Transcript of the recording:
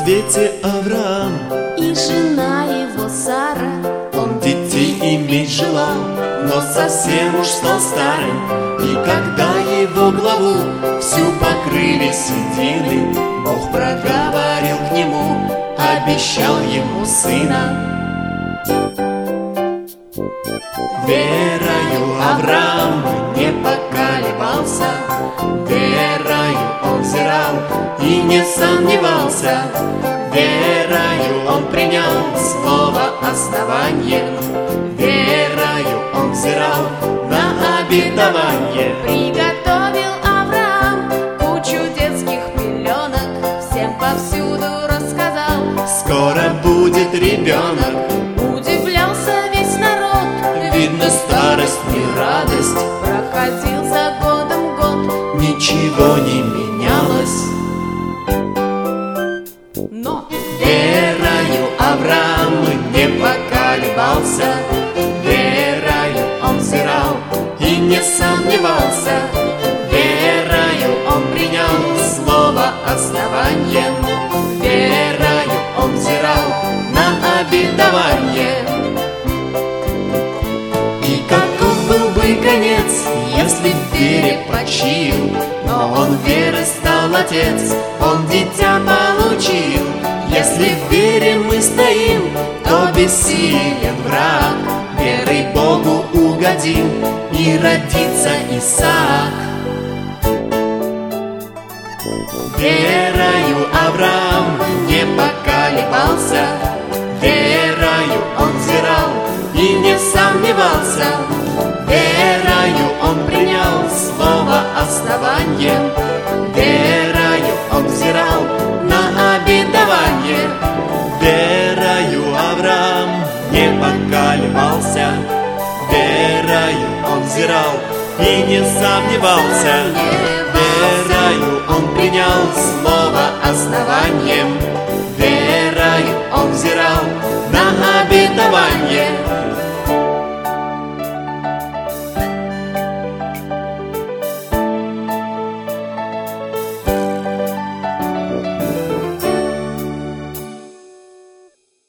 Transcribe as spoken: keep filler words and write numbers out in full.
свете Авраам и жена его Сара. Он детей иметь желал, но совсем уж стал старым. И когда его главу всю покрыли седины, Бог проговорил к нему, обещал ему сына. Верою Авраам не поколебался, верою он взирал и не сомневался. Верою он принял слово основание, верою он взирал на обетование. Приготовил Авраам кучу детских пеленок, всем повсюду рассказал, скоро будет ребенок. Удивлялся весь народ, Видно, старость не радость, проходил за годом год, ничего не менялось. но Верою Авраам не поколебался, верою он взирал и не сомневался. Верою он принял слово основание, верою он взирал на обетование. И каков был бы конец, если в вере почил, но он веры стал отец, он дитя получил. Если в вере мы стоим, то бессилен враг, верой Богу угодим, и родится Исаак. Верою Авраам не поколебался, верою он взирал и не сомневался. Верою он принял слово основание, верою он взирал на обетование. Верою Авраам не поколебался, верою он взирал и не сомневался. Верою он принял слово основанием, верою он взирал на обетование.